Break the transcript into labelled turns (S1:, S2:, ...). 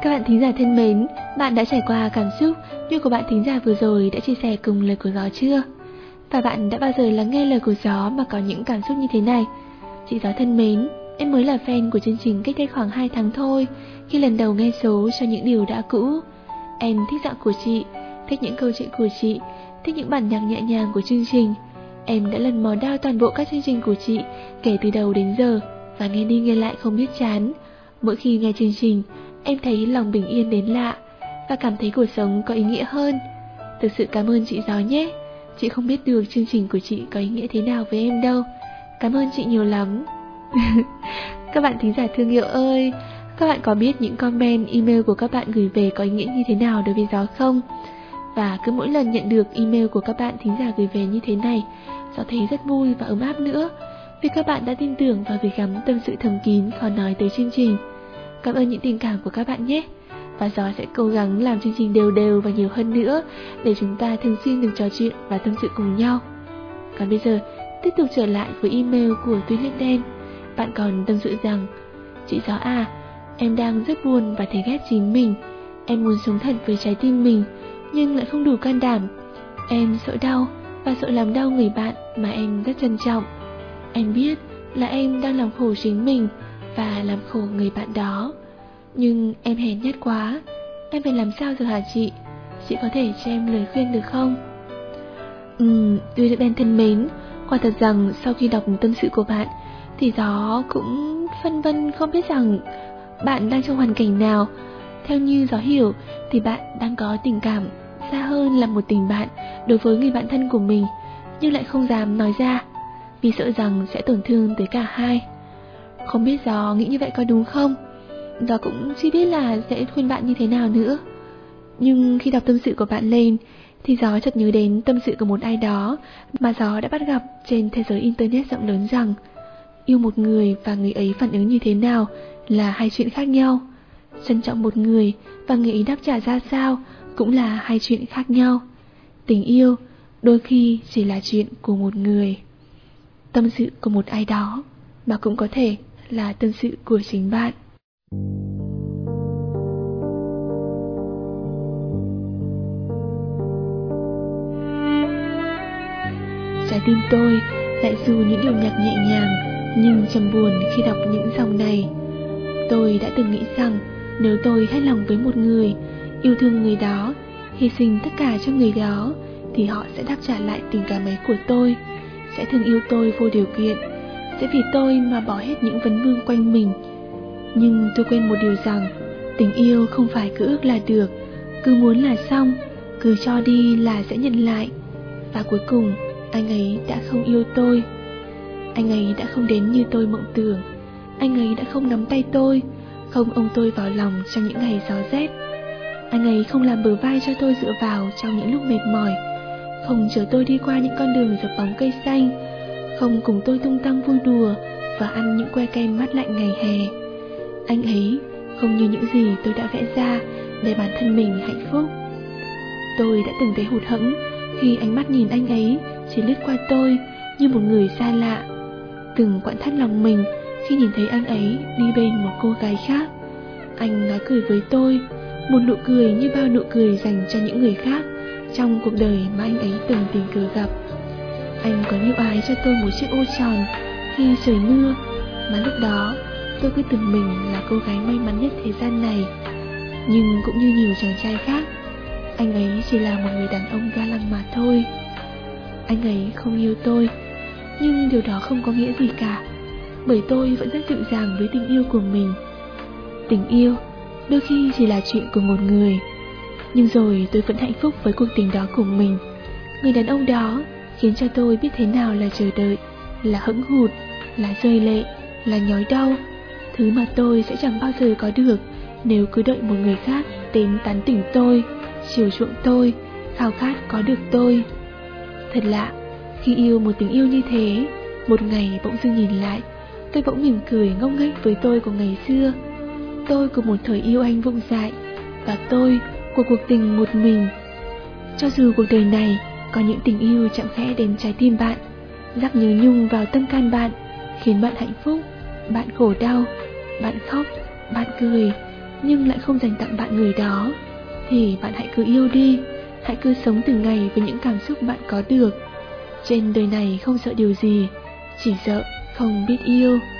S1: Các bạn thính giả thân mến, bạn đã trải qua cảm xúc như của bạn thính giả vừa rồi đã chia sẻ cùng lời của gió chưa? Và bạn đã bao giờ lắng nghe lời của gió mà có những cảm xúc như thế này? Chị Gió thân mến, em mới là fan của chương trình cách đây khoảng 2 tháng thôi, khi lần đầu nghe số Cho Những Điều Đã Cũ. Em thích giọng của chị, thích những câu chuyện của chị, thích những bản nhạc nhẹ nhàng của chương trình. Em đã lần mò đao toàn bộ các chương trình của chị kể từ đầu đến giờ, và nghe đi nghe lại không biết chán. Mỗi khi nghe chương trình, em thấy lòng bình yên đến lạ, và cảm thấy cuộc sống có ý nghĩa hơn. Thực sự cảm ơn chị Gió nhé. Chị không biết được chương trình của chị có ý nghĩa thế nào với em đâu. Cảm ơn chị nhiều lắm. Các bạn thính giả thương yêu ơi, các bạn có biết những comment, email của các bạn gửi về có ý nghĩa như thế nào đối với Gió không? Và cứ mỗi lần nhận được email của các bạn thính giả gửi về như thế này, Gió thấy rất vui và ấm áp nữa, vì các bạn đã tin tưởng và gửi gắm tâm sự thầm kín khó nói tới chương trình. Cảm ơn những tình cảm của các bạn nhé. Và Gió sẽ cố gắng làm chương trình đều đều và nhiều hơn nữa, để chúng ta thường xuyên được trò chuyện và tâm sự cùng nhau. Còn bây giờ, tiếp tục trở lại với email của Tuy Liết Đen. Bạn còn tâm sự rằng: chị Gió à, em đang rất buồn và thấy ghét chính mình. Em muốn sống thật với trái tim mình, nhưng lại không đủ can đảm. Em sợ đau và sợ làm đau người bạn mà em rất trân trọng. Em biết là em đang làm khổ chính mình và làm khổ người bạn đó, nhưng em hèn nhát quá. Em phải làm sao giờ hả chị? Chị có thể cho em lời khuyên được không? Tuy Liết Đen thân mến, quả thật rằng sau khi đọc tâm sự của bạn thì Gió cũng phân vân không biết rằng bạn đang trong hoàn cảnh nào. Theo như Gió hiểu thì bạn đang có tình cảm xa hơn là một tình bạn đối với người bạn thân của mình, nhưng lại không dám nói ra vì sợ rằng sẽ tổn thương tới cả hai. Không biết Gió nghĩ như vậy có đúng không? Gió cũng chưa biết là sẽ khuyên bạn như thế nào nữa. Nhưng khi đọc tâm sự của bạn lên thì Gió chợt nhớ đến tâm sự của một ai đó mà Gió đã bắt gặp trên thế giới internet rộng lớn, rằng yêu một người và người ấy phản ứng như thế nào là hai chuyện khác nhau. Trân trọng một người và người ấy đáp trả ra sao cũng là hai chuyện khác nhau. Tình yêu đôi khi chỉ là chuyện của một người, tâm sự của một ai đó mà cũng có thể là tâm sự của chính bạn. Trái tim tôi lại dù những điều nhạc nhẹ nhàng nhưng trầm buồn khi đọc những dòng này. Tôi đã từng nghĩ rằng nếu tôi hết lòng với một người, yêu thương người đó, hy sinh tất cả cho người đó, thì họ sẽ đáp trả lại tình cảm ấy của tôi, sẽ thương yêu tôi vô điều kiện, sẽ vì tôi mà bỏ hết những vấn vương quanh mình. Nhưng tôi quên một điều rằng tình yêu không phải cứ ước là được, cứ muốn là xong, cứ cho đi là sẽ nhận lại. Và cuối cùng anh ấy đã không yêu tôi. Anh ấy đã không đến như tôi mộng tưởng. Anh ấy đã không nắm tay tôi, không ôm tôi vào lòng trong những ngày gió rét. Anh ấy không làm bờ vai cho tôi dựa vào trong những lúc mệt mỏi, không chở tôi đi qua những con đường dập bóng cây xanh, không cùng tôi tung tăng vui đùa và ăn những que kem mát lạnh ngày hè. Anh ấy không như những gì tôi đã vẽ ra để bản thân mình hạnh phúc. Tôi đã từng thấy hụt hẫng khi ánh mắt nhìn anh ấy chỉ lướt qua tôi như một người xa lạ, từng quặn thắt lòng mình khi nhìn thấy anh ấy đi bên một cô gái khác. Anh nói cười với tôi, một nụ cười như bao nụ cười dành cho những người khác trong cuộc đời mà anh ấy từng tình cờ gặp. Anh có nhiều ái cho tôi một chiếc ô tròn khi trời mưa, mà lúc đó tôi cứ tưởng mình là cô gái may mắn nhất thế gian này. Nhưng cũng như nhiều chàng trai khác, anh ấy chỉ là một người đàn ông ga lăng mà thôi. Anh ấy không yêu tôi, nhưng điều đó không có nghĩa gì cả, bởi tôi vẫn rất dịu dàng với tình yêu của mình. Tình yêu đôi khi chỉ là chuyện của một người, nhưng rồi tôi vẫn hạnh phúc với cuộc tình đó của mình. Người đàn ông đó khiến cho tôi biết thế nào là chờ đợi, là hững hụt, là rơi lệ, là nhói đau, thứ mà tôi sẽ chẳng bao giờ có được nếu cứ đợi một người khác đến tán tỉnh tôi, chiều chuộng tôi, khao khát có được tôi. Thật lạ, khi yêu một tình yêu như thế, một ngày bỗng dưng nhìn lại, tôi bỗng mỉm cười ngốc nghếch với tôi của ngày xưa. Tôi của một thời yêu anh vụng dại, và tôi của cuộc tình một mình. Cho dù cuộc đời này có những tình yêu chạm khẽ đến trái tim bạn, rắc nhớ nhung vào tâm can bạn, khiến bạn hạnh phúc, bạn khổ đau, bạn khóc, bạn cười, nhưng lại không dành tặng bạn người đó, thì bạn hãy cứ yêu đi, hãy cứ sống từng ngày với những cảm xúc bạn có được. Trên đời này không sợ điều gì, chỉ sợ không biết yêu.